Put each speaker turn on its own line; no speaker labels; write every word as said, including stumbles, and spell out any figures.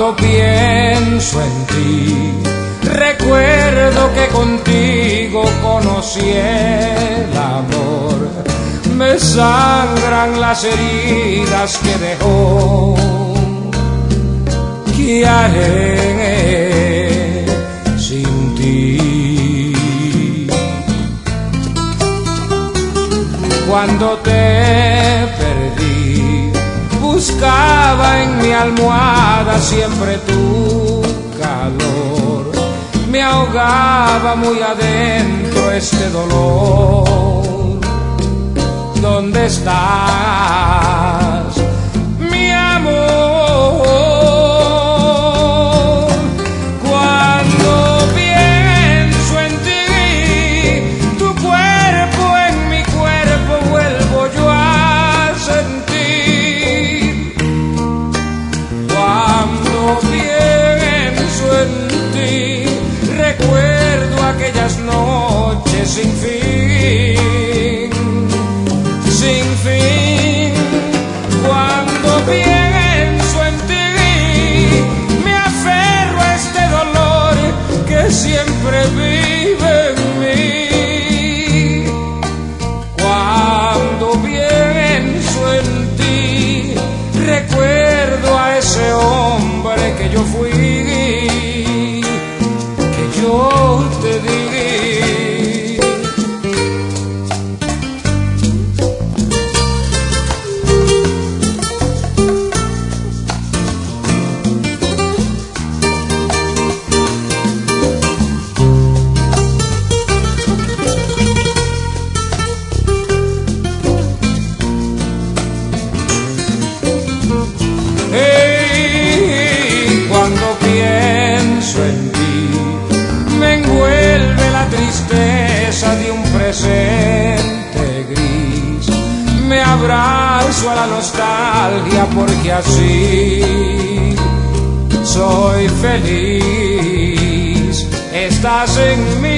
Cuando pienso en ti, recuerdo que contigo conocí el amor. Me sangran las heridas que dejó. ¿Qué haré sin ti? Cuando te perdí, buscaba en mi almohada siempre tu calor. Me ahogaba muy adentro este dolor. ¿Dónde estás, mi amor? Cuando pienso en ti, tu cuerpo en mi cuerpo vuelvo yo a sentir. Cuando pienso en ti, recuerdo aquellas noches sin fin, sin fin. Cuando pienso en ti, me aferro a este dolor que siempre vive en mí. Cuando pienso en ti, recuerdo a ese hombre que yo fui, que yo te di. Cuando pienso en ti, me envuelve la tristeza de un presente gris. Me abrazo a la nostalgia porque así soy feliz. Estás en mí.